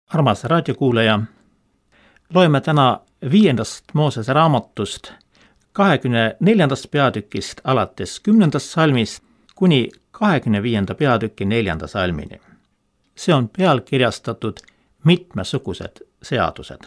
Armas raadiokuulaja, loeme täna 5. Moosese raamatust 24. peatükist alates 10. salmist kuni 25. peatüki 4. salmini. See on pealkirjastatud mitmesugused seadused.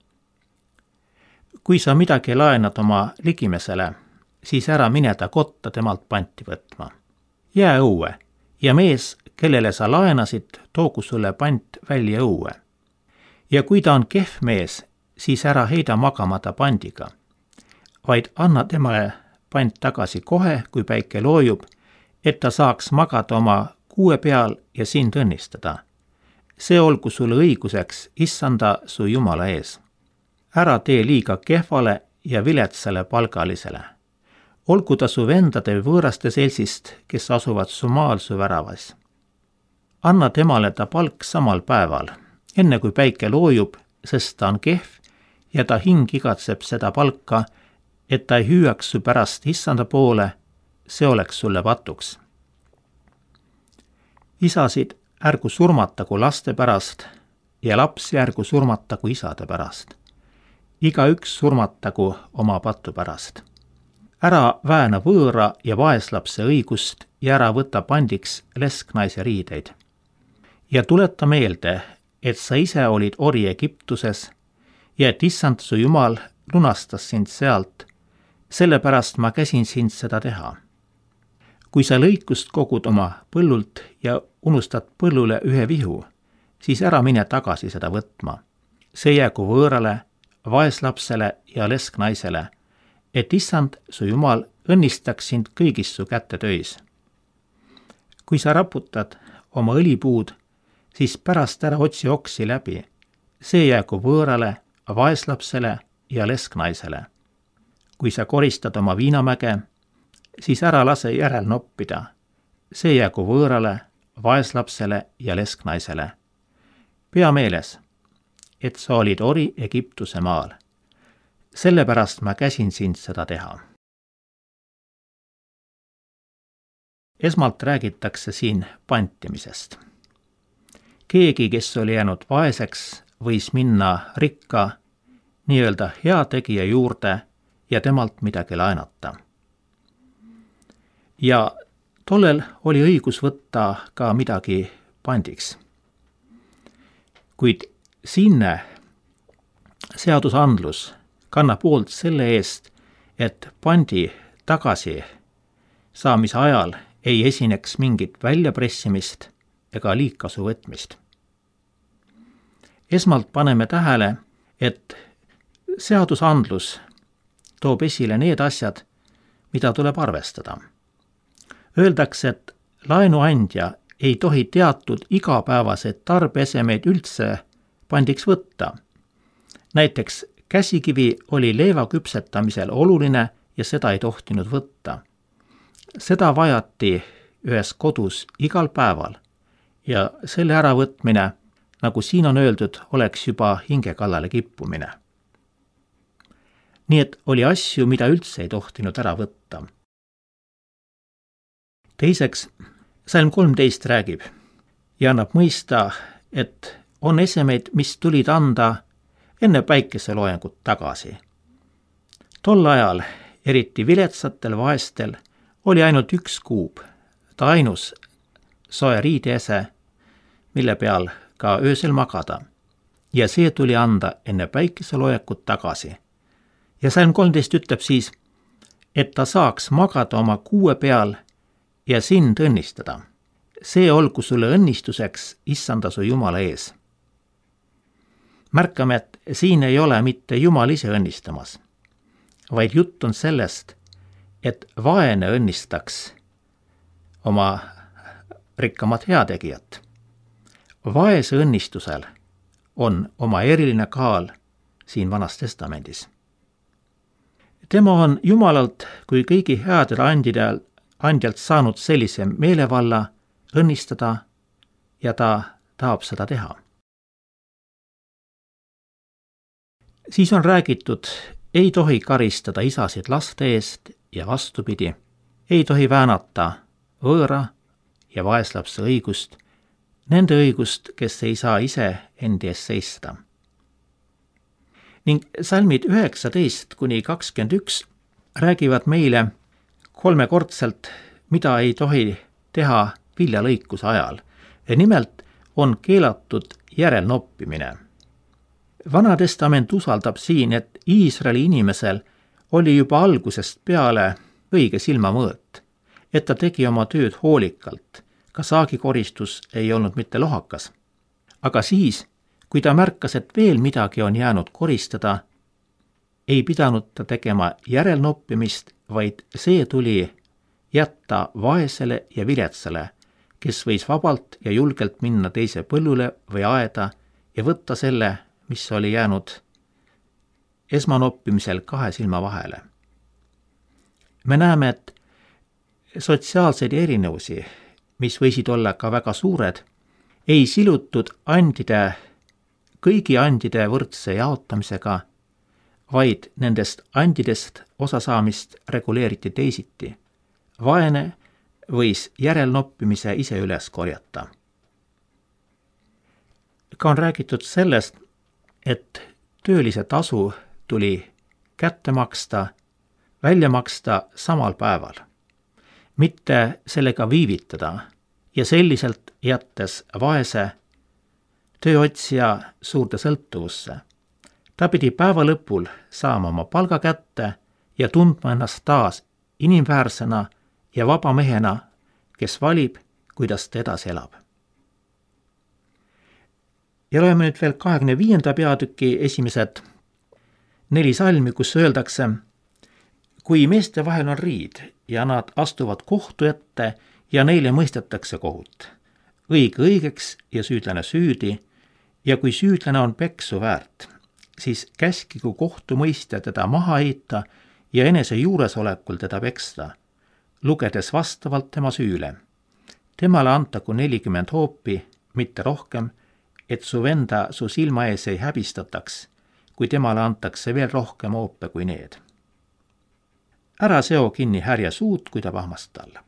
Kui sa midagi laenad oma ligimesele, siis ära mine ta kotta temalt panti võtma. Jää õue ja mees, kellele sa laenasid, toogu sulle pant välja õue. Ja kui ta on kehv mees, siis ära heida magama ta pandiga, vaid anna temale pant tagasi kohe, kui päike loojub, et ta saaks magada oma kuue peal ja sind õnnistada. See olgu sulle õiguseks issanda su Jumala ees. Ära tee liiga kehvale ja viletsale palgalisele. Olgu ta su vendade võõraste selsist, kes asuvad su maal su väravas. Anna temale ta palk samal päeval, enne kui päike loojub, sest ta on kehv ja ta hing igatseb seda palka, et ta ei hüüaks su pärast issanda poole, see oleks sulle patuks. Isasid ärgu surmatagu laste pärast ja lapsi ärgu surmatagu isade pärast. Igaüks surmatagu oma patu pärast. Ära vääna võõra ja vaeslapse õigust ja ära võta pandiks lesknaise riideid. Ja tuleta meelde, et sa ise olid ori Egiptuses ja et issand su Jumal lunastas sind sealt, sellepärast ma käsin sind seda teha. Kui sa lõikust kogud oma põllult ja unustad põllule ühe vihu, siis ära mine tagasi seda võtma. See jäägu võõrale, vaeslapsele ja lesknaisele, et issand su Jumal õnnistaks sind kõigis su kätetöis. Kui sa raputad oma õlipuud, siis pärast ära otsi oksi läbi. See jäägu võõrale, vaeslapsele ja lesknaisele. Kui sa koristad oma viinamäge, siis ära lase järel noppida. See jäägu võõrale, vaeslapsele ja lesknaisele. Pea meeles, et sa olid ori Egiptuse maal. Sellepärast ma käsin sind seda teha. Esmalt räägitakse siin pantimisest. Keegi, kes oli jäänud vaeseks, võis minna rikka, nii-öelda heategija juurde ja temalt midagi laenata. Ja tollel oli õigus võtta ka midagi pandiks. Kuid siinne seadusandlus kannab hoolt selle eest, et pandi tagasi saamise ajal ei esineks mingit väljapressimist ega liigkasu võtmist. Esmalt paneme tähele, et seadusandlus toob esile need asjad, mida tuleb arvestada. Öeldakse, et laenuandja ei tohi teatud igapäevased tarbeesemeid üldse pandiks võtta. Näiteks käsikivi oli leiva küpsetamisel oluline ja seda ei tohtinud võtta. Seda vajati ühes kodus igal päeval ja selle äravõtmine, nagu siin on öeldud, oleks juba hinge kallale kippumine. Nii et oli asju, mida üldse ei tohtinud ära võtta. Teiseks, salm 13 räägib ja annab mõista, et on esemeid, mis tulid anda enne päikeseloojangut tagasi. Tol ajal, eriti viletsatel vaestel, oli ainult üks kuub, ta ainus soe riideese, mille peal ka öösel magada. Ja see tuli anda enne päikeseloojakut tagasi. Ja salm 13 ütleb siis, et ta saaks magada oma kuue peal ja sind õnnistada. See olgu sulle õnnistuseks issanda su Jumala ees. Märkame, et siin ei ole mitte Jumal ise õnnistamas, vaid jutt on sellest, et vaene õnnistaks oma rikkamat heategijat. Vaese õnnistusel on oma eriline kaal siin Vanas Testamendis. Tema on Jumalalt kui kõigi headele andjalt saanud sellise meelevalla õnnistada ja ta tahab seda teha. Siis on räägitud, ei tohi karistada isasid laste eest ja vastupidi, ei tohi väänata võõra ja vaeslapse õigust nende õigust, kes ei saa ise endi eest seista. Ning salmid 19–21 räägivad meile kolmekordselt, mida ei tohi teha viljalõikuse ajal. Ja nimelt on keelatud järelnoppimine. Vana testament usaldab siin, et Iisraeli inimesel oli juba algusest peale õige silmamõõt, et ta tegi oma tööd hoolikalt, ka saagikoristus ei olnud mitte lohakas. Aga siis, kui ta märkas, et veel midagi on jäänud koristada, ei pidanud ta tegema järelnoppimist, vaid see tuli jätta vaesele ja viletsale, kes võis vabalt ja julgelt minna teise põllule või aeda ja võtta selle, mis oli jäänud esmanoppimisel 2 silma vahele. Me näeme, et sotsiaalseid erinevusi, mis võisid olla ka väga suured, ei silutud kõigi andide võrdse jaotamisega, vaid nendest andidest osasaamist reguleeriti teisiti. Vaene võis järelnoppimise ise üles korjata. Ka on räägitud sellest, et töölise tasu tuli kätte maksta, välja maksta samal päeval, mitte sellega viivitada ja selliselt jättes vaese tööotsija suurde sõltuvusse. Ta pidi päeva lõpul saama oma palga kätte ja tundma ennast taas inimväärsena ja vaba mehena, kes valib, kuidas ta edasi elab. Ja loeme nüüd veel 25. peatüki esimesed 4 salmi, kus öeldakse: kui meeste vahel on riid ja nad astuvad kohtu ette ja neile mõistetakse kohut, õige õigeks ja süüdlane süüdi, ja kui süüdlane on peksu väärt, siis käskigu kohtumõistja teda maha heita ja enese juuresolekul teda peksta, lugedes vastavalt tema süüle. Temale antagu 40 hoopi, mitte rohkem, et su venda su silma ees ei häbistataks, kui temale antakse veel rohkem hoope kui need. Ära seo kinni härja suud, kui ta vahmast tallab.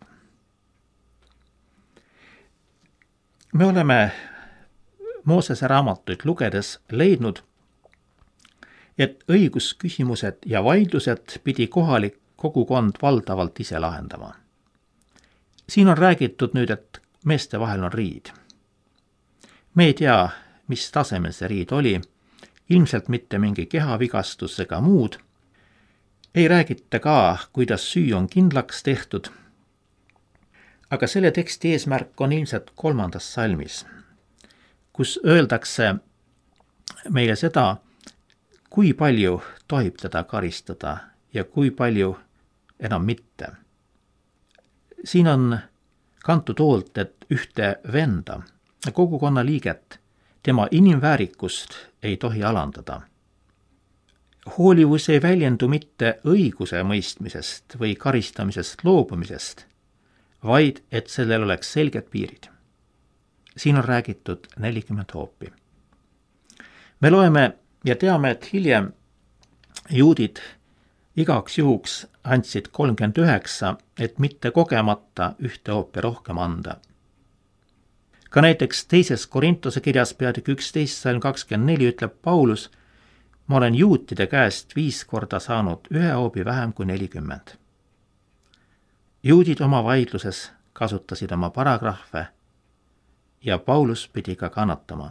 Me oleme Moosese raamatuid lugedes leidnud, et õigusküsimused ja vaidlused pidi kohalik kogukond valdavalt ise lahendama. Siin on räägitud nüüd, et meeste vahel on riid. Me ei tea, mis tasemel see riid oli, ilmselt mitte mingi kehavigastus ega muud. Ei räägita ka, kuidas süü on kindlaks tehtud. Aga selle teksti eesmärk on ilmselt 3. salmis, kus öeldakse meile seda, kui palju tohib teda karistada ja kui palju enam mitte. Siin on kantud hoolt, et ühte venda, kogukonna liiget, tema inimväärikust ei tohi alandada. Hoolivus ei väljendu mitte õiguse mõistmisest või karistamisest loobumisest, vaid et sellel oleks selged piirid. Siin on räägitud 40 hoopi. Me loeme ja teame, et hiljem juudid igaks juhuks andsid 39, et mitte kogemata ühte hoopi rohkem anda. Ka näiteks 2. Korintuse kirjas peatükk 11, salm 24 ütleb Paulus: ma olen juutide käest 5 korda saanud 1 hoobi vähem kui 40. Juudid oma vaidluses kasutasid oma paragrahve ja Paulus pidi ka kannatama.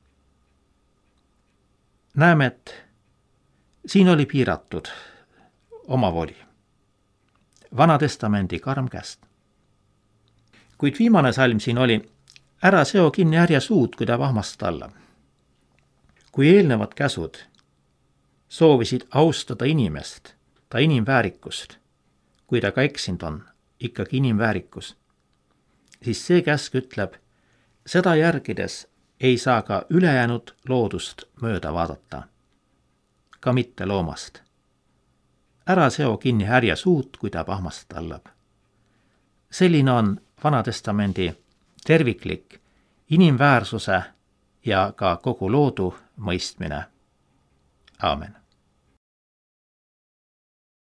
Näeme, et siin oli piiratud omavoli. Vana testamendi karm käst. Kuid viimane salm siin oli: ära seo kinni härja suud, kui ta vahmast tallab. Kui eelnevad käsud soovisid austada inimest, ta inimväärikust, kui ta ka eksinud on, ikkagi inimväärikus, siis see käsk ütleb, seda järgides ei saa ka ülejäänud loodust mööda vaadata, ka mitte loomast. Ära seo kinni härja suud, kui ta vahmast tallab. Selline on Vana Testamendi terviklik inimväärsuse ja ka kogu loodu mõistmine. Aamen.